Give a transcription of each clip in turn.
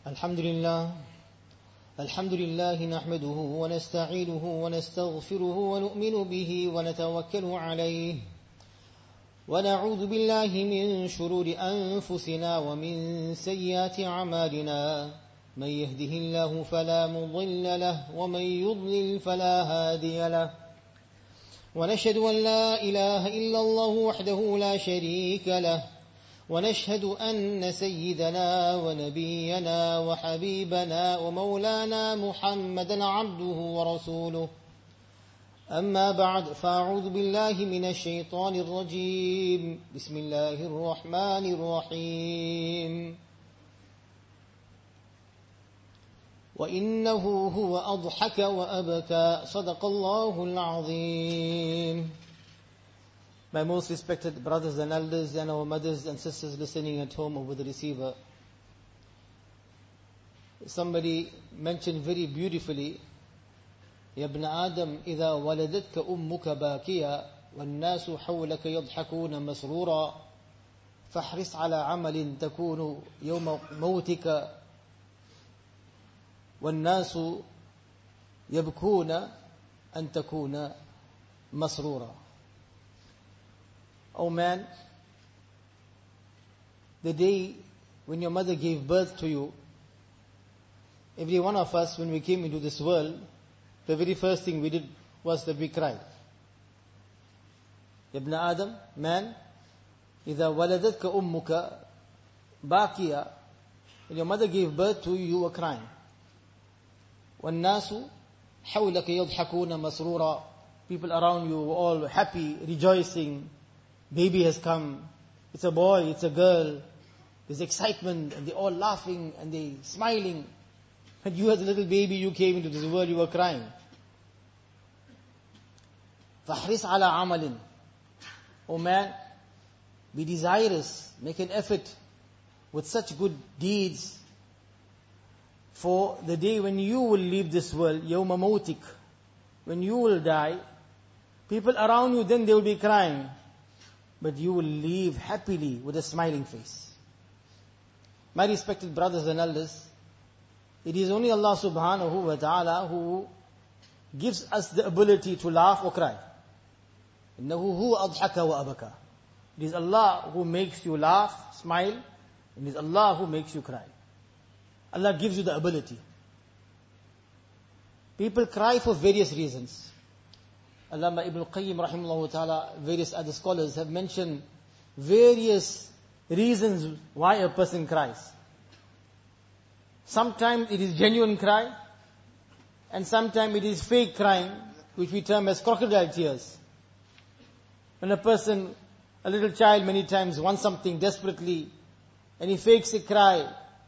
الحمد لله نحمده ونستعينه ونستغفره ونؤمن به ونتوكل عليه ونعوذ بالله من شرور أنفسنا ومن سيئات أعمالنا من يهده الله فلا مضل له ومن يضلل فلا هادي له ونشهد أن لا إله إلا الله وحده لا شريك له ونشهد أن سيدنا ونبينا وحبيبنا ومولانا محمدا عبده ورسوله أما بعد فأعوذ بالله من الشيطان الرجيم بسم الله الرحمن الرحيم وإنه هو أضحك وأبكى صدق الله العظيم. My most respected brothers and elders and our mothers and sisters listening at home over the receiver. Somebody mentioned very beautifully, يا ابن آدم إذا ولدتك أمك باكيا والناس حولك يضحكون مسرورا فاحرص على عمل تكون يوم موتك والناس يبكون أن تكون مسرورا. Oh man, the day when your mother gave birth to you, every one of us, when we came into this world, the very first thing we did was that we cried. Ibn Adam, man, إذا ولدتك أمك باكيا, when your mother gave birth to you, you were crying. والناس حولك يضحكون مسرورا, people around you were all happy, rejoicing. Baby has come. It's a boy, it's a girl. There's excitement and they're all laughing and they're smiling. And you as a little baby, you came into this world, you were crying. فَحْرِصْ عَلَى عَمَلٍ. Oh man, be desirous, make an effort with such good deeds for the day when you will leave this world, يَوْمَ مَوْتِكَ, when you will die. People around you, then they will be crying. But you will leave happily with a smiling face. My respected brothers and elders, it is only Allah subhanahu wa ta'ala who gives us the ability to laugh or cry. إِنَّهُ هُوَ أَضْحَكَ وَأَبَكَى. It is Allah who makes you laugh, smile, and it is Allah who makes you cry. Allah gives you the ability. People cry for various reasons. Allama Ibn Qayyim rahimahullah ta'ala, various other scholars have mentioned various reasons why a person cries. Sometimes it is genuine cry, and sometimes it is fake crying, which we term as crocodile tears. When a person, a little child many times wants something desperately, and he fakes a cry,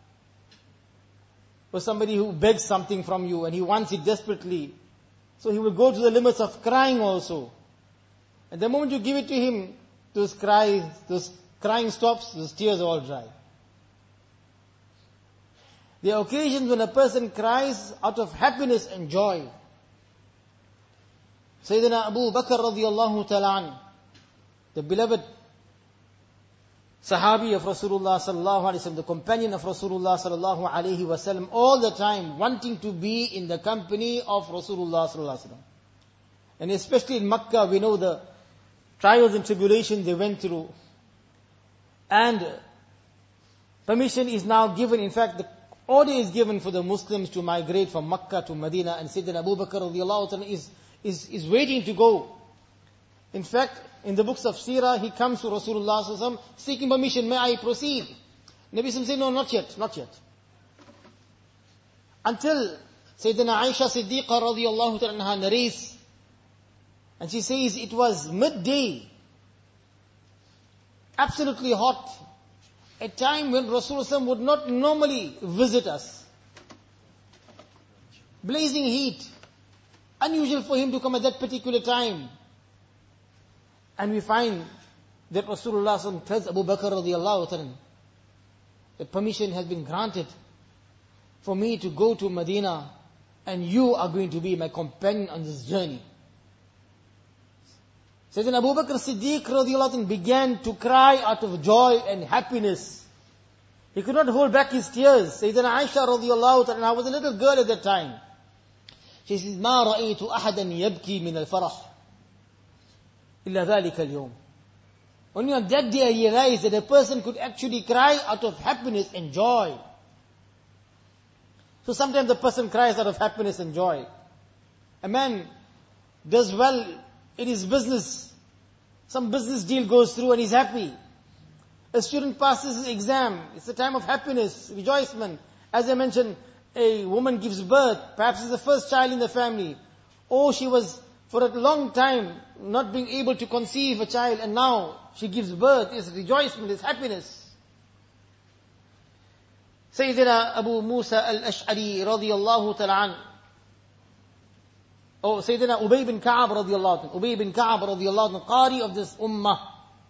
or somebody who begs something from you and he wants it desperately, so he will go to the limits of crying also. And the moment you give it to him, those crying stops, those tears are all dry. There are occasions when a person cries out of happiness and joy. Sayyidina Abu Bakr radiyallahu ta'ala an, the beloved Sahabi of Rasulullah sallallahu alaihi wasallam, the companion of Rasulullah sallallahu alaihi wasallam, all the time wanting to be in the company of Rasulullah sallallahu alaihi wasallam. And especially in Makkah, we know the trials and tribulations they went through. And permission is now given, in fact the order is given for the Muslims to migrate from Makkah to Medina, and Sayyidina Abu Bakr radiyallahu ta'ala is waiting to go. In fact, in the books of Seerah, he comes to Rasulullah sallallahu alaihi wasallam seeking permission, may I proceed? Nabi sallallahu alaihi wasallam said, no, not yet. Until Sayyidina Aisha Siddiqa radiyallahu ta'ala anha narrates, and she says it was midday, absolutely hot, a time when Rasulullah would not normally visit us. Blazing heat, unusual for him to come at that particular time. And we find that Rasulullah tells Abu Bakr radiyallahu ta'ala that permission has been granted for me to go to Medina, and you are going to be my companion on this journey. Sayyidina Abu Bakr Siddiq radiyallahu anhu began to cry out of joy and happiness. He could not hold back his tears. Sayyidina Aisha radiallahu ta'ala, I was a little girl at that time. She says, ما رأيت أحدا يبكي من الفرح إلا ذلك اليوم. Only on that day I realized that a person could actually cry out of happiness and joy. So sometimes the person cries out of happiness and joy. A man does well in his business. Some business deal goes through and he's happy. A student passes his exam. It's a time of happiness, rejoicement. As I mentioned, a woman gives birth. Perhaps it's the first child in the family. Or she was for a long time not being able to conceive a child, and now she gives birth. It's rejoicement, it's happiness. Sayyidina Abu Musa al-Ash'ari radiyallahu ta'ala Sayyidina Ubay bin Ka'ab radiyallahu ta'ala Ubay bin Ka'ab radiyallahu ta'ala, Qari of this ummah.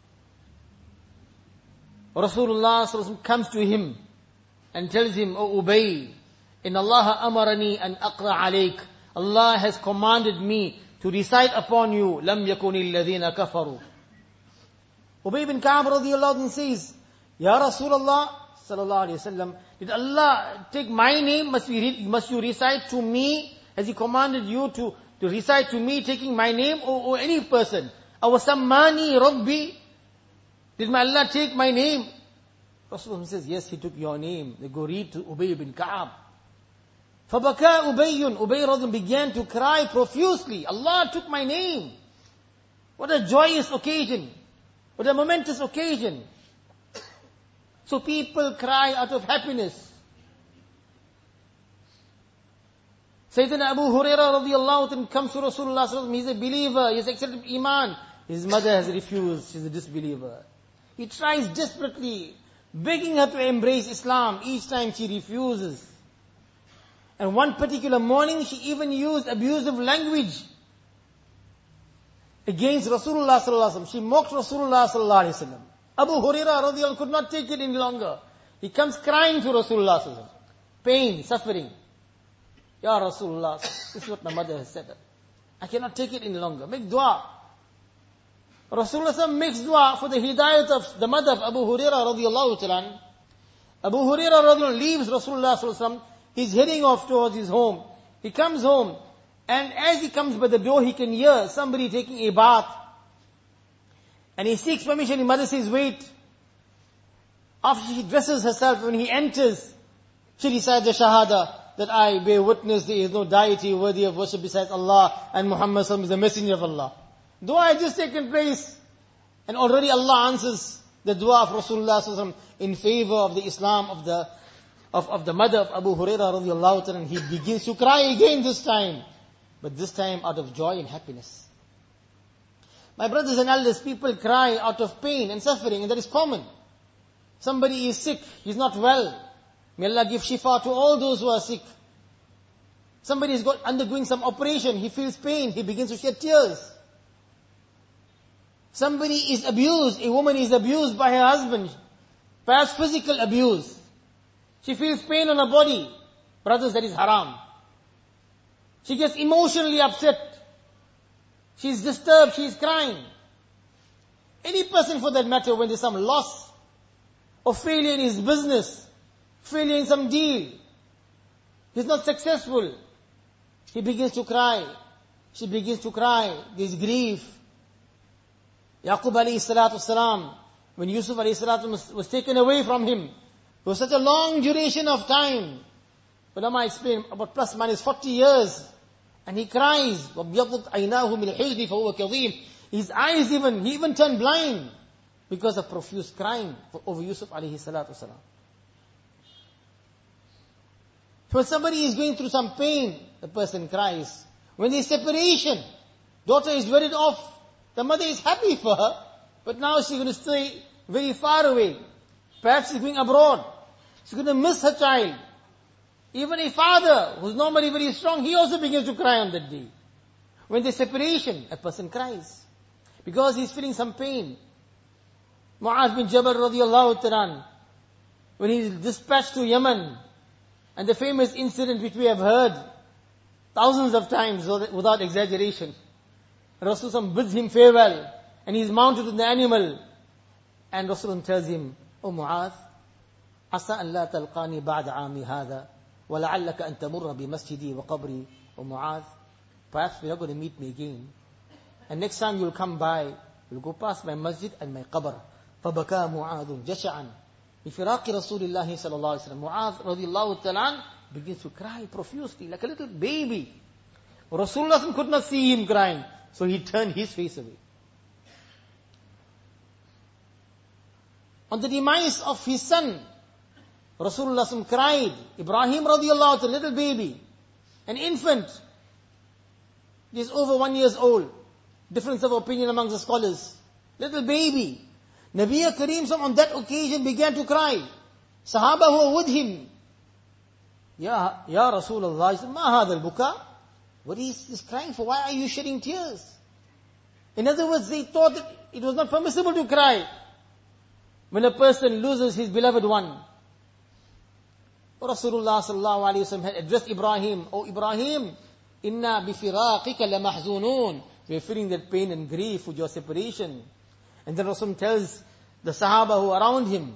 Rasulullah sallallahu alaihi wasallam comes to him and tells him, O Ubay, in Allah amarani an aqra alayk. Allah has commanded me to recite upon you, lam yakuni alladhina kafaru. Ubay bin Ka'ab radiyallahu anhu says, Ya Rasulullah sallallahu alayhi wasallam, did Allah take my name? Must you recite to me? Has He commanded you to recite to me, taking my name, or any person? Aw sammani rabbi? Did my Allah take my name? Rasulullah says, yes, He took your name. They go read to Ubay bin Ka'ab. فَبَكَى أُبَيٌّ Ubay radhiyallahu began to cry profusely. Allah took my name. What a joyous occasion. What a momentous occasion. So people cry out of happiness. Sayyidina Abu Hurairah radiyallahu anhu comes to Rasulullah sallallahu alaihi wasallam. He's a believer. He has accepted Iman. His mother has refused. She's a disbeliever. He tries desperately, begging her to embrace Islam. Each time she refuses. And one particular morning, she even used abusive language against Rasulullah sallallahu alaihi wasallam. She mocked Rasulullah sallallahu alaihi wasallam. Abu Hurairah radiyallahu anhu could not take it any longer. He comes crying to Rasulullah sallallahu alaihi wasallam. Pain, suffering. Ya Rasulullah, this is what my mother has said. I cannot take it any longer. Make dua. Rasulullah sallallahu alaihi wasallam makes dua for the hidayat of the mother of Abu Hurairah radiyallahu ta'ala. Abu Hurairah radiyallahu anhu leaves Rasulullah sallallahu alaihi wasallam. He's heading off towards his home. He comes home, and as he comes by the door, he can hear somebody taking a bath. And he seeks permission. His mother says, wait. After she dresses herself, when he enters, she recites the Shahada, that I bear witness there is no deity worthy of worship besides Allah, and Muhammad sallallahu alaihi wasallam is the messenger of Allah. Dua has just taken place, and already Allah answers the dua of Rasulullah sallallahu alaihi wasallam in favor of the Islam of the mother of Abu Hurairah radiyallahu ta'ala. He begins to cry again this time, but this time out of joy and happiness. My brothers and elders, people cry out of pain and suffering, and that is common. Somebody is sick, he's not well. May Allah give shifa to all those who are sick. Somebody is undergoing some operation, he feels pain, he begins to shed tears. Somebody is abused, a woman is abused by her husband, perhaps physical abuse. She feels pain on her body. Brothers, that is haram. She gets emotionally upset. She's disturbed, she's crying. Any person for that matter, when there's some loss or failure in his business, failure in some deal, he's not successful, he begins to cry. She begins to cry. There's grief. Yaqub alayhi salatu wasalam, when Yusuf alayhi salatu was taken away from him, for such a long duration of time, ulama explain about plus minus 40 years, and he cries, وَبْيَضُتْ عَيْنَاهُ مِنْ الْحِزْنِ فَهُوَ كَظِيمٌ. His eyes he even turned blind because of profuse crying over Yusuf alayhi salatu wasalam. When somebody is going through some pain, the person cries. When there's separation, daughter is wedded off, the mother is happy for her, but now she's going to stay very far away. Perhaps she's going abroad. She's going to miss her child. Even a father who's normally very strong, he also begins to cry on that day. When there's separation, a person cries because he's feeling some pain. Mu'adh bin Jabal radiyallahu ta'ala, when he's dispatched to Yemen, and the famous incident which we have heard thousands of times without exaggeration. Rasulullah bids him farewell, and he's mounted on the animal, and Rasulullah tells him, "O Mu'adh, عسى أن لا تلقاني بعد عامي هذا ولعلك أن تمر بمسجدي وقبري ومعاذ. Perhaps we are going to meet me again. And next time you'll come by, you'll go past my masjid and my qabr. فَبَكَى مُعَاذٌ جَشَعًا بِفِرَاقِ رَسُولِ اللَّهِ صلى الله عليه وسلم. Mu'adh radiallahu ta'ala begins to cry profusely like a little baby. Rasulullah could not see him crying, so he turned his face away. On the demise of his son, Rasulullah cried. Ibrahim radiallahu ta'ala, little baby, an infant, just over 1 year old. Difference of opinion among the scholars. Little baby. Nabi Kareem on that occasion began to cry. Sahaba who were with him. Ya Rasulullah, he said, Ma hadha al-buka? What is this crying for? Why are you shedding tears? In other words, they thought that it was not permissible to cry when a person loses his beloved one. Rasulullah sallallahu alayhi wa sallam had addressed Ibrahim, O Ibrahim, inna bifiraqika lamahzunun. We are feeling that pain and grief with your separation. And then Rasul tells the Sahaba who are around him,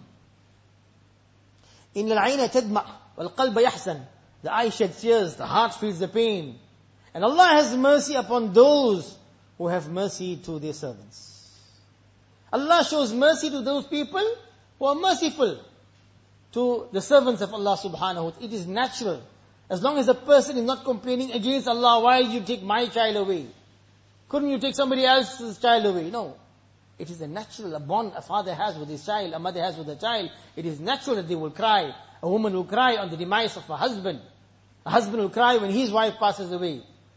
Inna al-ayna tadma' wal-qalba yahzan. The eye sheds tears, the heart feels the pain. And Allah has mercy upon those who have mercy to their servants. Allah shows mercy to those people who are merciful to the servants of Allah subhanahu wa ta'ala. It is natural. As long as a person is not complaining against Allah, why did you take my child away? Couldn't you take somebody else's child away? No. It is a natural, a bond a father has with his child, a mother has with a child. It is natural that they will cry. A woman will cry on the demise of her husband. A husband will cry when his wife passes away.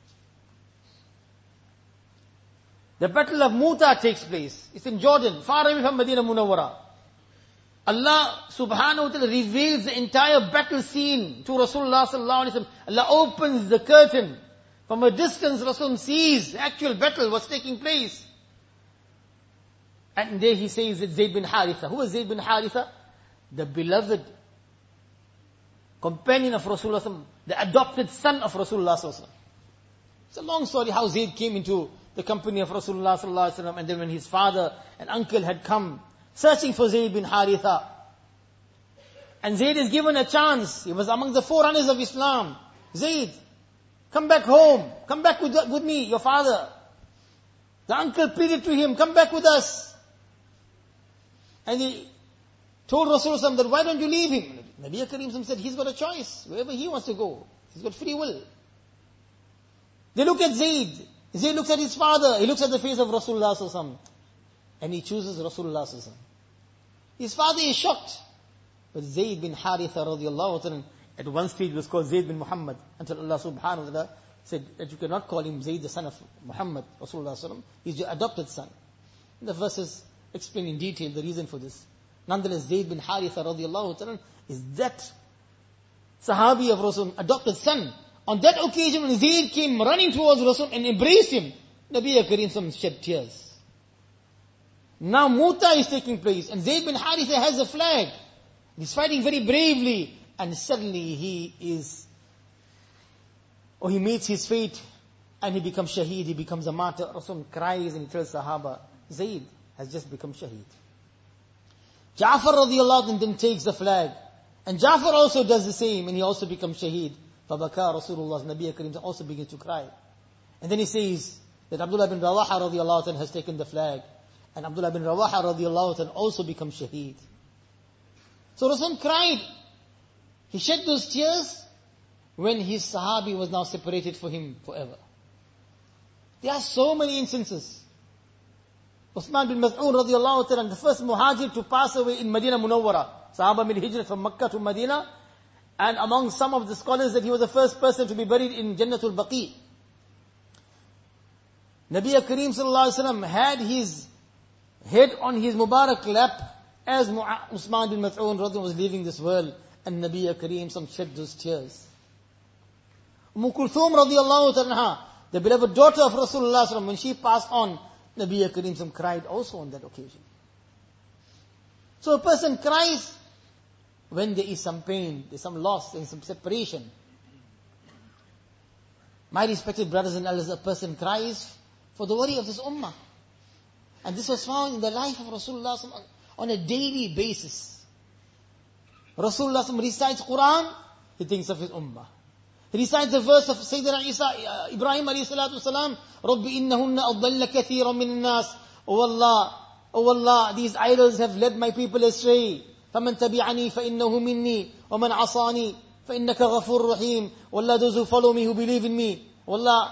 The battle of Mu'tah takes place. It's in Jordan, far away from Medina Munawwara. Allah subhanahu wa ta'ala reveals the entire battle scene to Rasulullah sallallahu alaihi wasallam. Allah opens the curtain. From a distance, Rasul sees the actual battle was taking place. And there he says that Zayd bin Haritha. Who is Zayd bin Haritha? The beloved companion of Rasulullah, the adopted son of Rasulullah sallallahu alaihi wasallam. It's a long story how Zayd came into the company of Rasulullah sallallahu alaihi wasallam, and then when his father and uncle had come searching for Zayd bin Haritha, and Zayd is given a chance. He was among the forerunners of Islam. Zayd, come back home. Come back with me, your father. The uncle pleaded to him, come back with us. And he told Rasulullah that why don't you leave him? Nabi Kareem said he's got a choice. Wherever he wants to go. He's got free will. They look at Zayd. Zayd looks at his father. He looks at the face of Rasulullah sallallahu alaihi wasallam. And he chooses Rasulullah sallallahu alaihi wasallam. His father is shocked. But Zayd bin Haritha radiallahu ta'ala, at one stage was called Zayd bin Muhammad, until Allah subhanahu wa ta'ala said that you cannot call him Zayd, the son of Muhammad, Rasulullah sallallahu alaihi wasallam. He's your adopted son. The verses explain in detail the reason for this. Nonetheless, Zayd bin Haritha radiallahu ta'ala is that Sahabi of Rasul, adopted son. On that occasion when Zayd came running towards Rasul and embraced him, Nabi Kareem shed tears. Now Mu'tah is taking place and Zayd bin Haritha has a flag. He's fighting very bravely and suddenly he meets his fate and he becomes shaheed, he becomes a martyr. Rasul cries and he tells Sahaba, Zayd has just become shaheed. Ja'far radiallahu anhu then takes the flag. And Ja'far also does the same and he also becomes shaheed. Fabaka Rasulullah, Nabi Kareem also begins to cry. And then he says that Abdullah bin Rawaha radiallahu anhu has taken the flag. And Abdullah bin Rawaha radiallahu anhu also becomes shaheed. So Rasul cried. He shed those tears when his Sahabi was now separated from him forever. There are so many instances. Uthman bin Mas'ud radiallahu ta'ala, the first muhajir to pass away in Medina Munawwara. Sahaba made hijrah from Makkah to Medina. And among some of the scholars that he was the first person to be buried in Jannatul Baqi. Nabi Kareem sallallahu alaihi wasallam had his head on his Mubarak lap as Uthman bin Mas'ud was leaving this world. And Nabi Kareem shed those tears. Kulthum radiallahu ta'ala, the beloved daughter of Rasulullah sallallahu alaihi wasallam, when she passed on, Nabi Kareem cried also on that occasion. So a person cries when there is some pain, there is some loss, there is some separation. My respected brothers and elders, a person cries for the worry of this ummah. And this was found in the life of Rasulullah on a daily basis. Rasulullah recites Quran, he thinks of his ummah. He recites the verse of Sayyidina Ibrahim alayhi salatu wasalam, رَبِّ إِنَّهُنَّ أَضَّلَّ كَثِيرًا مِنَ النَّاسِ. Oh Allah, these idols have led my people astray. فَمَنْ تَبِعَنِي فَإِنَّهُ مِنِّي وَمَنْ عَصَانِي فَإِنَّكَ غَفُورٌ رَحِيمٌ. Wallah, those who follow me, who believe in me, Wallah,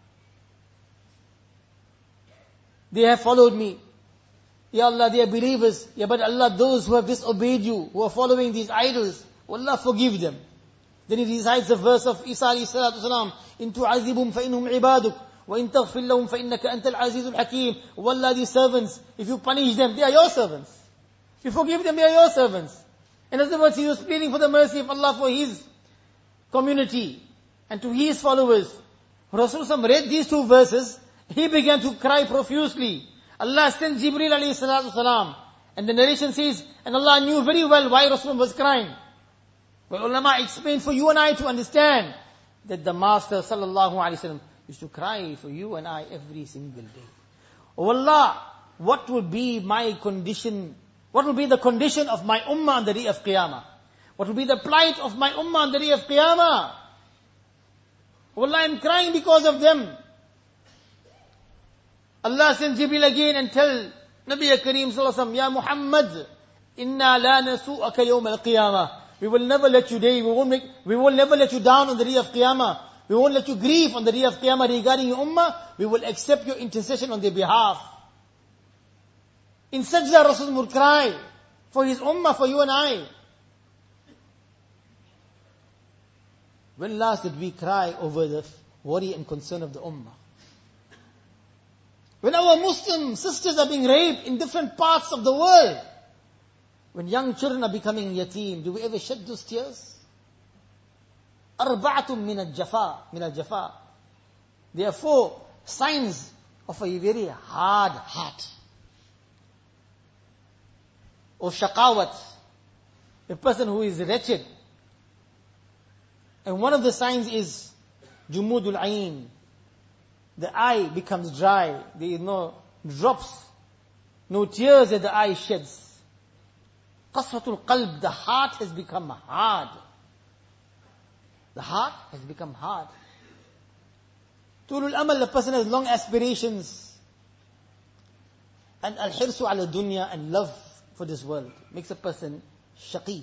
they have followed me. Ya Allah, they are believers. Ya, but Allah, those who have disobeyed you, who are following these idols, Wallah, forgive them. Then he recites the verse of Isa alayhi salatu wasalam, إِن تُعَذِّبْهُمْ فَإِنْهُمْ عِبَادُكَ وَإِن تَغْفِرْ لَهُمْ فَإِنَّكَ أَنْتَ الْعَزِيزُ الْحَكِيمُ. Wallah, these servants, if you punish them, they are your servants. If you forgive them, they are your servants. In other words, he was pleading for the mercy of Allah for his community and to his followers. Rasulullah read these two verses, he began to cry profusely. Allah sent Jibreel alayhi salatu wasalam. And the narration says, and Allah knew very well why Rasulullah was crying. But ulama explained for you and I to understand that the Master sallallahu alayhi wasallam used to cry for you and I every single day. Oh Allah, what will be my condition? What will be the condition of my ummah on the day of Qiyamah? What will be the plight of my ummah on the day of Qiyamah? Oh Allah, I am crying because of them. Allah sends Jibreel again and tell Nabi Kareem sallallahu alaihi wasallam, Ya Muhammad, inna la nasu'aka yawm al-qiyamah. We will never let you down. We will never let you down on the day of Qiyamah. We won't let you grieve on the day of Qiyamah regarding your ummah. We will accept your intercession on their behalf. In sajda, Rasul would cry for his ummah, for you and I. When last did we cry over the worry and concern of the ummah? When our Muslim sisters are being raped in different parts of the world, when young children are becoming yatim, do we ever shed those tears? أربعة من الجفاء. There are 4 signs of a very hard heart. Or shaqawat, a person who is wretched. And one of the signs is jumudul ayn. The eye becomes dry. There is no drops, no tears that the eye sheds. Qaswatul qalb, the heart has become hard. The heart has become hard. Tulul amal, the person has long aspirations. And al-hirsu ala dunya, and love for this world makes a person shaqi.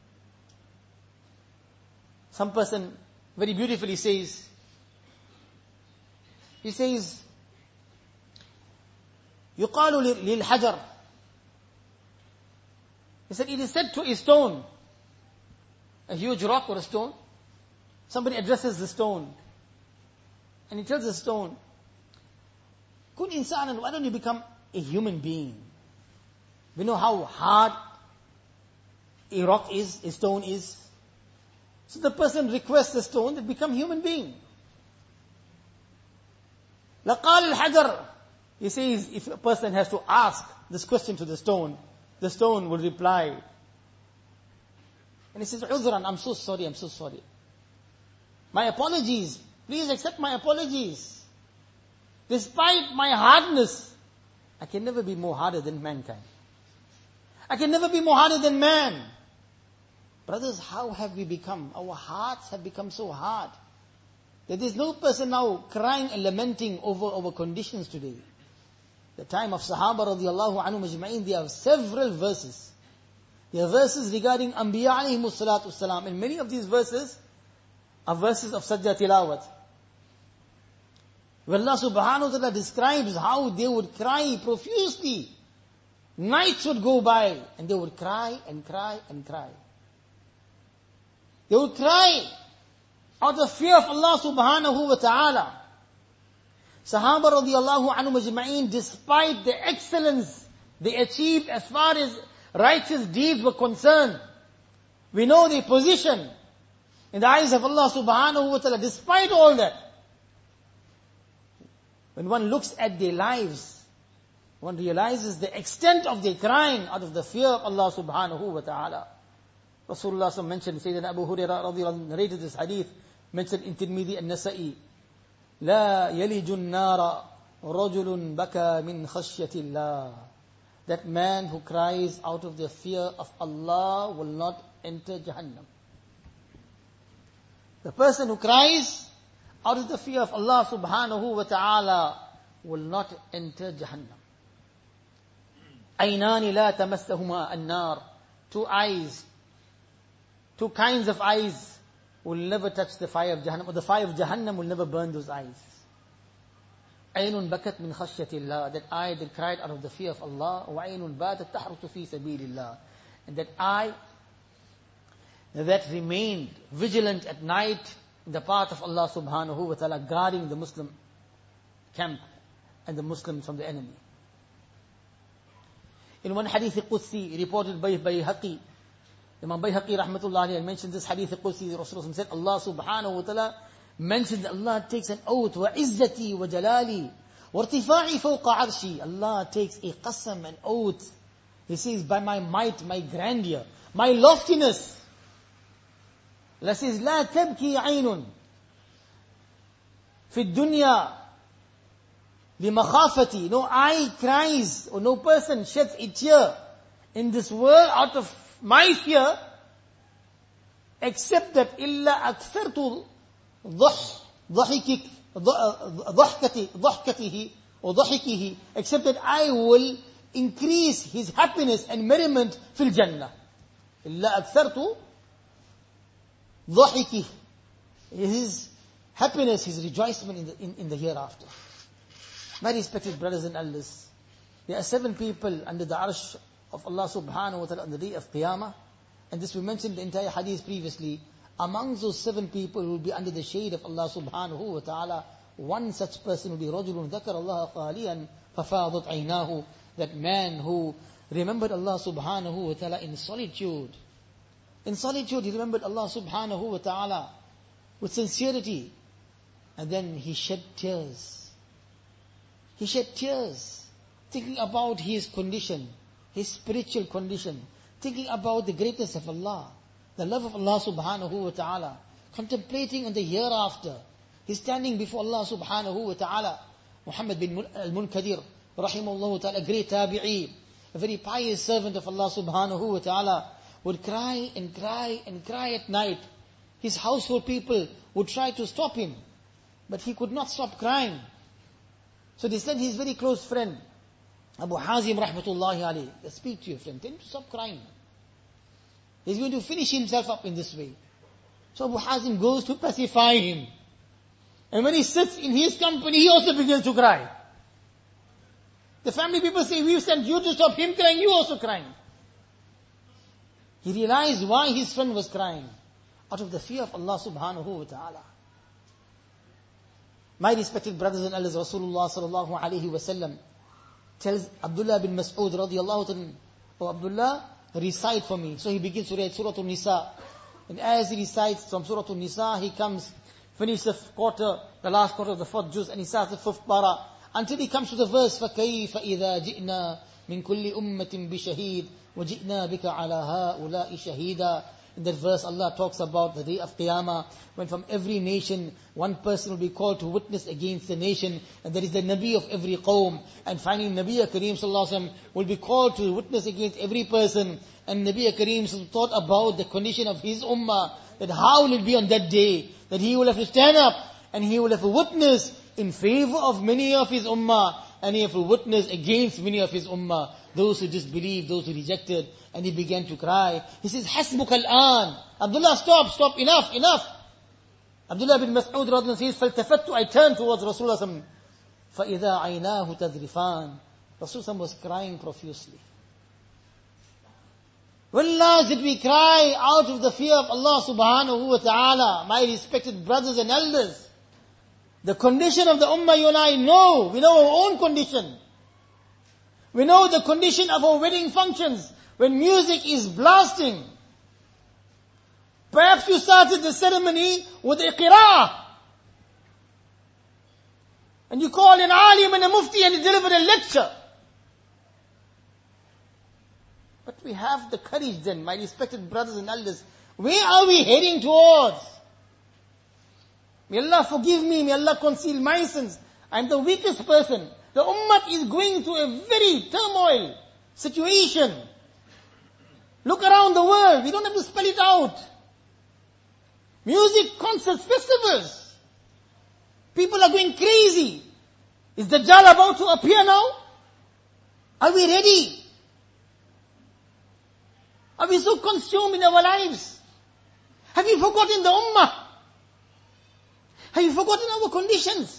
Some person very beautifully says, يقال للحجر. He said, it is said to a stone, a huge rock or a stone. Somebody addresses the stone, and he tells the stone, Kun insanan, why don't you become a human being? We know how hard a rock is, a stone is. So the person requests the stone to become human being. لَقَالِ الْحَجَرِ. He says, if a person has to ask this question to the stone will reply. And he says, عُذْرًا, I'm so sorry. My apologies. Please accept my apologies. Despite my hardness, I can never be more harder than mankind. I can never be more harder than man. Brothers, how have we become? Our hearts have become so hard that there is no person now crying and lamenting over our conditions today. The time of Sahaba radiallahu anhu majma'in, there are several verses. There are verses regarding Anbiya alayhimu salatu wasalam, and many of these verses are verses of sajda tilawat. Where Allah subhanahu wa ta'ala describes how they would cry profusely. Nights would go by and they would cry and cry and cry. They would cry out of fear of Allah subhanahu wa ta'ala. Sahaba radiallahu anhu majma'in, despite the excellence they achieved as far as righteous deeds were concerned, we know their position in the eyes of Allah subhanahu wa ta'ala. Despite all that, when one looks at their lives, one realizes the extent of their crying out of the fear of Allah subhanahu wa ta'ala. Rasulullah mentioned, Sayyidina Abu Hurairah radiallahu anhu narrated this hadith, mentioned in Tirmidhi and Nasa'i, لا يلج النار رجل بكى من خشية الله. That man who cries out of the fear of Allah will not enter Jahannam. The person who cries out of the fear of Allah subhanahu wa ta'ala will not enter Jahannam. عَيْنَانِ لَا تَمَسَّهُمَا النَّارِ. Two eyes, two kinds of eyes will never touch the fire of Jahannam, or the fire of Jahannam will never burn those eyes. عَيْنٌ بَكَتْ مِنْ خَشْيَةِ اللَّهِ. That eye that cried out of the fear of Allah. وَعَيْنٌ بَاتَتْ تَحْرُسُ فِي سَبِيلِ اللَّهِ. And that eye that remained vigilant at night in the path of Allah subhanahu wa ta'ala, guarding the Muslim camp and the Muslims from the enemy. In one hadith Qudsi reported by Bayhaqi, Imam Bayhaqi rahmatullah alayhi mentioned this hadith Qudsi. Rasulullah said, Allah subhanahu wa ta'ala mentioned that Allah takes an oath, وَعِزَّتِي وَجَلَالِي وَارْتِفَاعِي فَوْقَ عَرْشِي. Allah takes a qasam, an oath. He says, by my might, my grandeur, my loftiness. Allah says, لَا تَبْكِي عَيْنٌ فِي الدُّنْيَا لِمَخَافَتِي. No eye cries, or no person sheds a tear in this world out of my fear, except that إِلَّا أَكْثَرْتُ ضحكته or ضحكه, except that I will increase his happiness and merriment في الجنة. إِلَّا أَكْثَرْتُ ضحكه, his happiness, his rejoicement in the hereafter. My respected brothers and elders, there are 7 people under the arsh of Allah subhanahu wa ta'ala on the day of Qiyamah, and this we mentioned the entire hadith previously. Amongst those 7 people who will be under the shade of Allah subhanahu wa ta'ala, one such person will be رَجُلٌ ذَكَرَ اللَّهَ خَالِيًا فَفَاضَتْ عَيْنَاهُ. That man who remembered Allah subhanahu wa ta'ala in solitude. In solitude, he remembered Allah subhanahu wa ta'ala with sincerity. And then he shed tears. He shed tears, thinking about his condition, his spiritual condition, thinking about the greatness of Allah, the love of Allah subhanahu wa ta'ala, contemplating on the hereafter. He's standing before Allah subhanahu wa ta'ala. Muhammad bin al-Munkadir, rahimahullah ta'ala, a great tabi'i, a very pious servant of Allah subhanahu wa ta'ala, would cry and cry and cry at night. His household people would try to stop him, but he could not stop crying. So they sent his very close friend, Abu Hazim rahmatullahi alayhi, let's speak to your friend, tell him to stop crying. He's going to finish himself up in this way. So Abu Hazim goes to pacify him. And when he sits in his company, he also begins to cry. The family people say, we sent you to stop him crying, you also crying. He realized why his friend was crying. Out of the fear of Allah subhanahu wa ta'ala. My respected brothers and elders, Rasulullah sallallahu alayhi wa sallam tells Abdullah bin Mas'ud radiyallahu ta'ala, oh Abdullah, recite for me. So he begins to read Surah An-Nisa. And as he recites from Surah An-Nisa, he finishes the last quarter of the 4th juz, and he starts the 5th para, until he comes to the verse, فَكَيْفَ إِذَا جِئْنَا مِنْ كُلِّ أُمَّةٍ بِشَهِيدٍ وَجِئْنَا بِكَ عَلَى هَؤُلَاءِ شَهِيدًا. In that verse, Allah talks about the day of Qiyamah, when from every nation, one person will be called to witness against the nation, and there is the Nabi of every qawm. And finally, Nabi Kareem sallallahu alaihi wasallam will be called to witness against every person. And Nabi Kareem thought about the condition of his ummah, that how will it be on that day, that he will have to stand up, and he will have to witness in favor of many of his ummah, and he have to witness against many of his ummah, those who disbelieved, those who rejected. And he began to cry. He says, حَسْبُكَ الْآنِ. Abdullah, stop, enough. Abdullah bin Mas'ud radhiyallahu anhu says, فَالْتَفَتُّ, I turned towards Rasulullah فَإِذَا عَيْنَاهُ تَذْرِفَانِ. Rasulullah was crying profusely. When last did we cry out of the fear of Allah subhanahu wa ta'ala? My respected brothers and elders, the condition of the ummah you and I know. We know our own condition. We know the condition of our wedding functions, when music is blasting. Perhaps you started the ceremony with a qira'ah, and you call an alim and a mufti and you deliver a lecture. But we have the courage then, my respected brothers and elders. Where are we heading towards? May Allah forgive me, may Allah conceal my sins. I'm the weakest person. The ummah is going through a very turmoil situation. Look around the world. We don't have to spell it out. Music, concerts, festivals. People are going crazy. Is Dajjal about to appear now? Are we ready? Are we so consumed in our lives? Have you forgotten the ummah? Have you forgotten our conditions?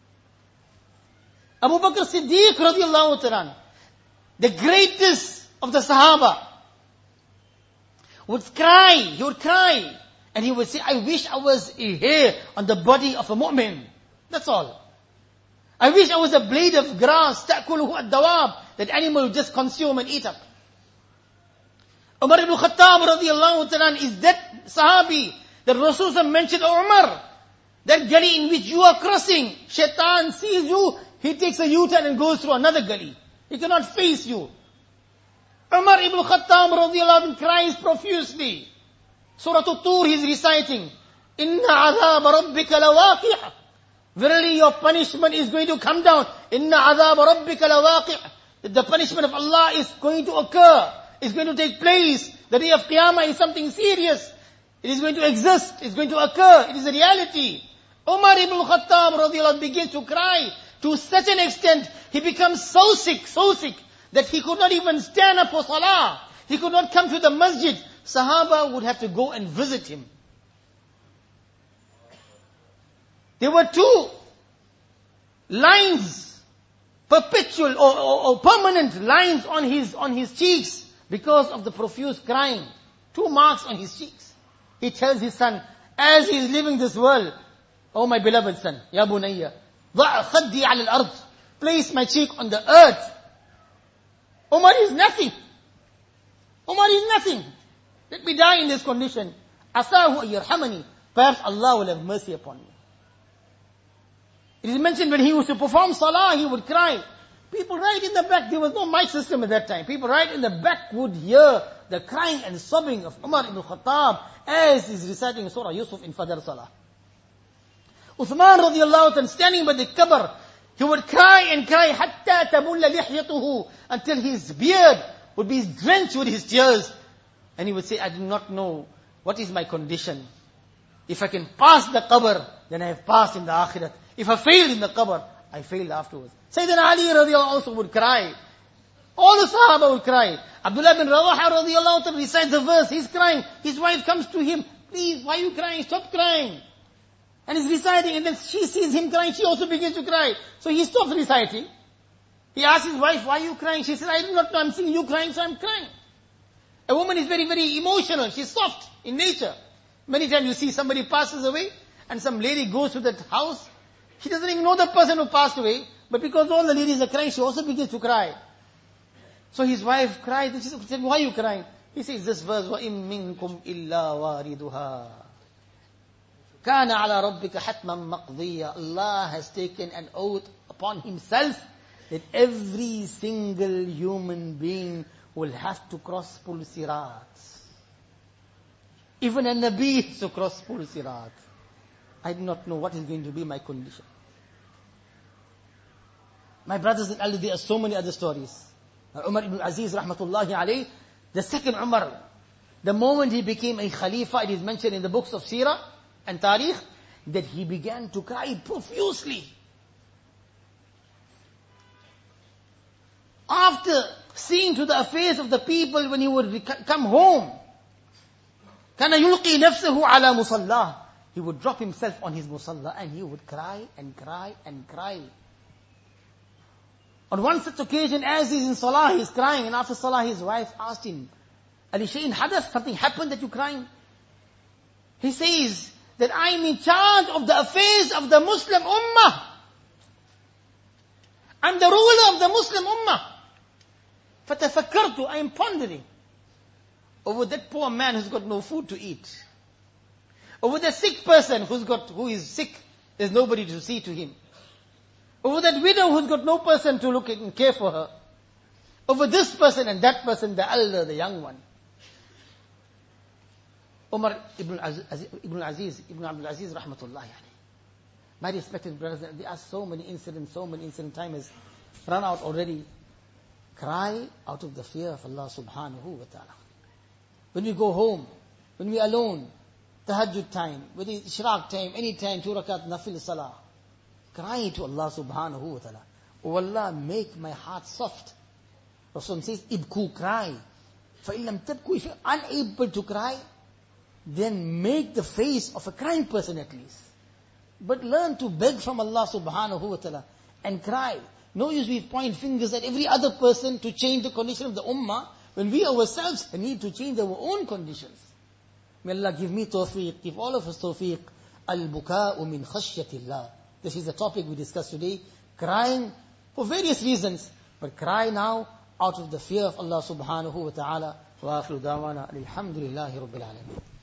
Abu Bakr Siddiq radiallahu ta'ala, the greatest of the Sahaba, would cry, he would cry, and he would say, I wish I was a hair on the body of a mu'min. That's all. I wish I was a blade of grass, ta'kuluhu ad-dawab, that animal would just consume and eat up. Umar ibn Khattab radiallahu ta'ala is that Sahabi that Rasulullah mentioned, oh Umar, that gully in which you are crossing, shaitan sees you, he takes a U-turn and goes through another gully. He cannot face you. Umar ibn Khattab radiallahu anhu cries profusely. Surah At-Tur he is reciting, Inna azab rabbika lawaqi'. Verily your punishment is going to come down. Inna azab rabbika lawaqi'. The punishment of Allah is going to occur. It's going to take place. The day of Qiyamah is something serious. It is going to exist. It's going to occur. It is a reality. Umar ibn Khattab radiallahu anhu begins to cry. To such an extent, he becomes so sick, that he could not even stand up for salah. He could not come to the masjid. Sahaba would have to go and visit him. There were two lines, perpetual or permanent lines on his cheeks because of the profuse crying. 2 marks on his cheeks. He tells his son, as he is leaving this world, oh my beloved son, Ya Bunayya, ضع خدي على الأرض. Place my cheek on the earth. Umar is nothing. Umar is nothing. Let me die in this condition. Asahu yarhamani. Perhaps Allah will have mercy upon me. It is mentioned when he used to perform salah, he would cry. People right in the back, there was no mic system at that time. People right in the back would hear the crying and sobbing of Umar ibn Khattab as he's reciting Surah Yusuf in Fajr Salah. Uthman radiallahu anhu standing by the qabr, he would cry and cry hatta tabulla lihyatuhu, until his beard would be drenched with his tears. And he would say, I do not know what is my condition. If I can pass the qabr, then I have passed in the akhirat. If I fail in the qabr, I failed afterwards. Sayyidina Ali radiallahu also would cry. All the Sahaba would cry. Abdullah bin Rawaha radiallahu anhu recites the verse. He's crying. His wife comes to him. Please, why are you crying? Stop crying. And he's reciting, and then she sees him crying. She also begins to cry. So he stops reciting. He asks his wife, why are you crying? She said, I do not know. I'm seeing you crying, so I'm crying. A woman is very, very emotional. She's soft in nature. Many times you see somebody passes away, and some lady goes to that house. She doesn't even know the person who passed away, but because all the ladies are crying, she also begins to cry. So his wife cried, and she said, why are you crying? He says this verse, وَإِن مِّنكُمْ إِلَّا وَارِدُهَا كَانَ عَلَى رَبِّكَ حَتْمًا مَقْضِيًّا. Allah has taken an oath upon Himself that every single human being will have to cross Pul Sirat. Even a Nabi has to cross Pul Sirat. I do not know what is going to be my condition. My brothers and elders, there are so many other stories. Umar ibn Aziz rahmatullahi alayh, the second Umar, the moment he became a Khalifa, it is mentioned in the books of Seerah and Tarikh, that he began to cry profusely. After seeing to the affairs of the people when he would come home, كَانَ يُلْقِي نَفْسَهُ عَلَى مُصَلَّاهِ. He would drop himself on his musalla and he would cry and cry and cry. On one such occasion, as he's in salah, he's crying, and after salah, his wife asked him, Ali Shay'in Hadath, something happened that you're crying? He says that I'm in charge of the affairs of the Muslim Ummah. I'm the ruler of the Muslim Ummah. فَتَفَكَّرْتُ, I am pondering over that poor man who's got no food to eat. Over the sick person who is sick, there's nobody to see to him. Over that widow who's got no person to look and care for her. Over this person and that person, the elder, the young one. Umar ibn Abdul Aziz rahmatullahi alayhi. My respected brothers, there are so many incidents, time has run out already. Cry out of the fear of Allah subhanahu wa ta'ala. when we go home, when we are alone, tahajjud time, whether it's ishraq time, any time, 2 rakat, nafil salah. Cry to Allah subhanahu wa ta'ala. Oh Allah, make my heart soft. Rasul says, ibku, cry. فَإِن لَمْ تَبْكُوا, if you're unable to cry, then make the face of a crying person at least. But learn to beg from Allah subhanahu wa ta'ala and cry. No use we point fingers at every other person to change the condition of the ummah, when we ourselves need to change our own conditions. May Allah give me tawfiq, give all of us tawfiq. Al-buka'u min khashyatillah. This is the topic we discussed today. Crying for various reasons, but cry now out of the fear of Allah subhanahu wa ta'ala. Wa akhiru da'wana alhamdulillahi rabbil alamin.